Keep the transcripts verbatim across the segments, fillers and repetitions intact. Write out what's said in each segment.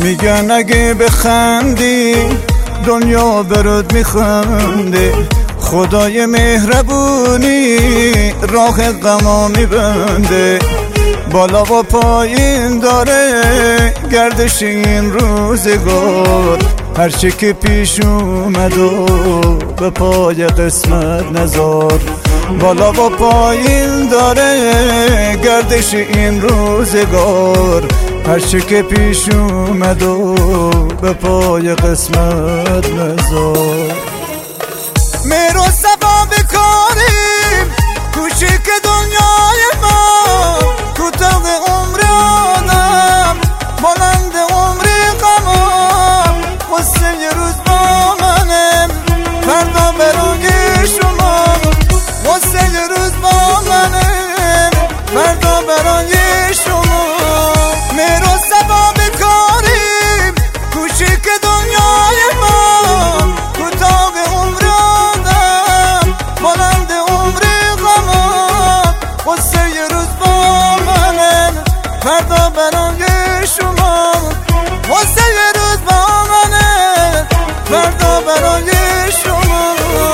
میگن اگه بخندی دنیا برات میخنده، خدای مهربونی راه غما میبنده. بالا و پایین داره گردش این روزگار، هرچی که پیش اومد و به پای قسمت نزار. بالا و پایین داره گردش این روزگار، هرچی که پیش اومد و به پای قسمت نزار. مهر و صفا بکاریم کوچیک دنیای ما، کوتاه عمر آدم بلند عمر غمام. قصه یه روز با منم فردا برای شما، قصه یه روز با منم فردا برای شما. مهر و صفا بکاریم کوچیک دنیای ما، کوتاه عمر آدم بلند عمر غمام. قصه یه روز با منم فردا برای شما، قصه یه روز با منم فردا برای شما.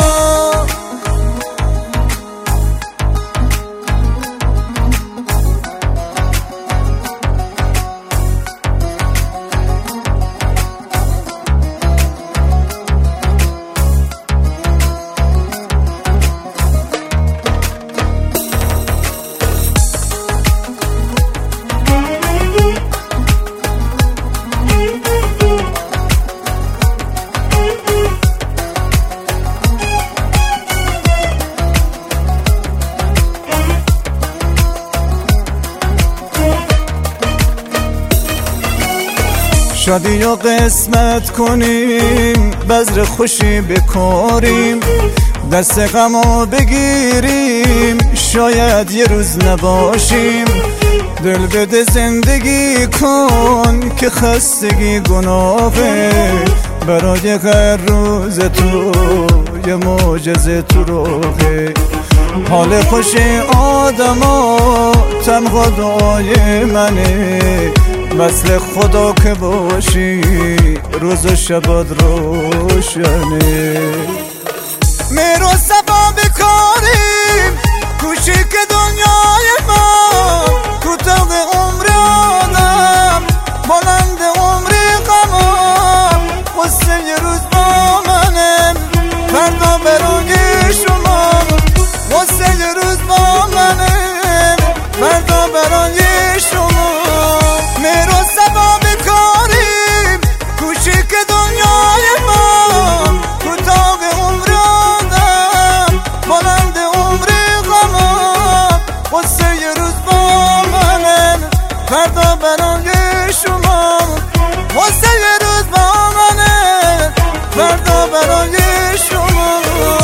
شادی و قسمت کنیم، بذر خوشی بکاریم، دست غمو بگیریم، شاید یه روز نباشیم. دل بده زندگی کن که خستگی گناهه، برای هر روز تو یه معجزه تو راهه. حال خوش آدما تنها دعای منه، مثل خدا که باشی روز و شبات روشنه. مهر و صفا بکاریم کوچیک دنیای ما، کوتاه عمر آدم بلند عمر غمام. قصه یه روز با منم فردا برای شما، قصه یه روز با منم فردا برای شما. مهر و صفا بکاریم کوچیک دنیای ما، کوتاه عمر آدم بلند عمر غمام. قصه یه روز با منم فردا برای شما، قصه یه روز با منم فردا برای شما.